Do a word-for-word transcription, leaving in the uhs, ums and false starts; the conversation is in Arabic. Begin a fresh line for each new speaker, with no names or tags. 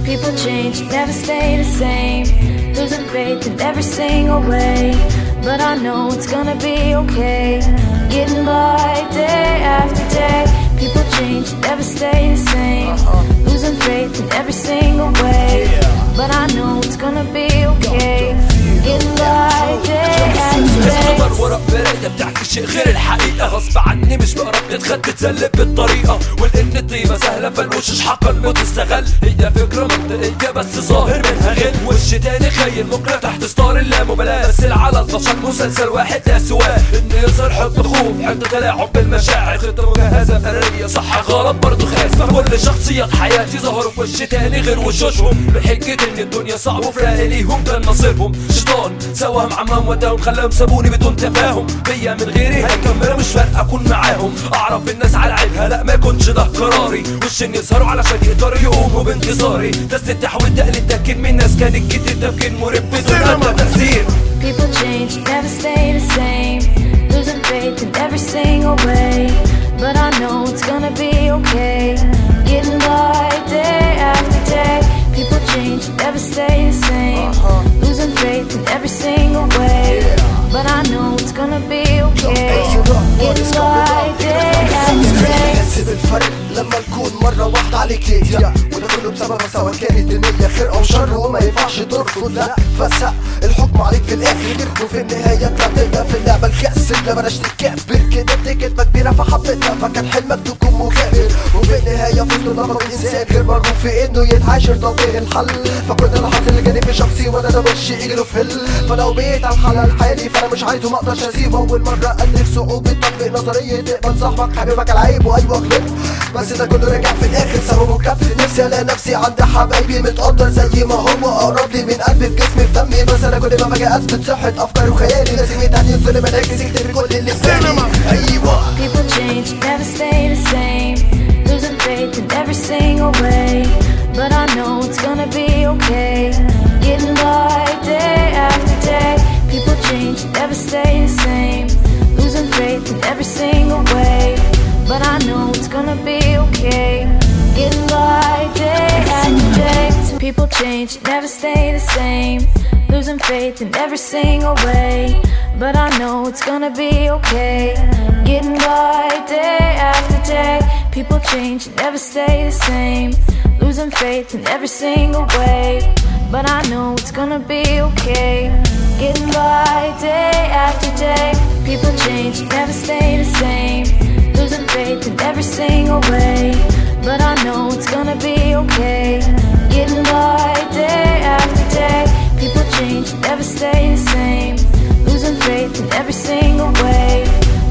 People change, never stay the same. Losing faith in every single way. But I know it's gonna be okay. Getting by day after day. People change, never stay the same. Losing faith in every single way. But I know it's gonna be okay. Getting by day after day.
تدور ورا مراية بتحكي شيء غير الحقيقة. غصب عني مش بقرب تتخد تتسلب بالطريقة. ولأن الطيبة سهلة فالوشش حقا بتستغل. هي فكرة منطقية بس ظاهر منها غل. وش تاني خيل مقنع تحت ستار اللامبالاة. بس على البشر مسلسل واحد لا سواه. انه يظهر حب خوف حتى تلاعب بالمشاعر. خطة مجهزة بقرارية صح غلط برضو خاس. فكل شخصيات حياتي ظهروا في وش تاني غير وشوشهم. بحجة ان الدنيا صعبة وفراق ليهم كان نصيبهم. شيطان سواهم عمام وداهم خلاهم سابوني بدون تفاهم. بيا من غيري هيكملوا مش فارقة اكون معاهم. اعرف الناس على عيبها لا ما يكونش ده قراري. وش ان يظهروا علشان يقدروا يقوموا بانتظاري. تست التحويل تقليد تأكيد من ناس كانت كتير تفكير مريب بدون أدنى تأثير.
People change, never stay the same. Losing faith in every single way. But I know it's gonna be okay. Getting by day after day. People change, never stay the same. Losing faith in every single way. But I know it's gonna be okay. Getting by day after day.
حاسب الفرق لما نكون مرة واحدة عليك ليا. وده كله بسبب سواء كانت النية خير أو شر. وما ينفعش ترفض لا فسق الحكم عليك في الآخر. وفي النهاية تبقى في اللعبة الكأس اللي بلاش تكبر كده. دي كلمة كبيرة فحبيتها فكان حلمك تكون مغامر. وفي النهاية فزت نظر إنسان غير مرغوب في إنه يتعاشر طبيعي الحل. فكل اللحظات اللي جاني في شخصي وأنا ده وش يجيله في هل. فلو بقيت على الحل الحالي فأنا مش عايزه مقدرش أسيبه. أول مرة أدرك صعوبة تطبيق نظرية تقبل صاحبك حبيبك العيب وأيوة غلط. بس ده كله راجع في الآخر سببه كف. نفسي ألاقي نفسي عند حبايبي متقدر زي ما هو أقرب لي من قلبي في جسمي في دمي. بس أنا كل ما باجي أثبت صحة أفكاري وخيالي لازم يتعني الظلم أنعكس يكتب كل اللي في بالي. أيوة
People change, never stay the same. Losing faith in every single way. But I know it's gonna be okay. Getting by day after day. People change, never stay the same. Losing faith in every single way. But I know it's gonna be okay. Getting by day after day. People change, never stay the same. Losing faith in every single way. But I know it's gonna be okay. Getting by day after day. People change, never stay the same. Losing faith in every single way. But I know it's gonna be okay. Getting by day after day. People change, never stay the same. Losing faith in every single way. But I know it's gonna be okay. Getting by day after day. People change, never stay the same. Losing faith in every single way.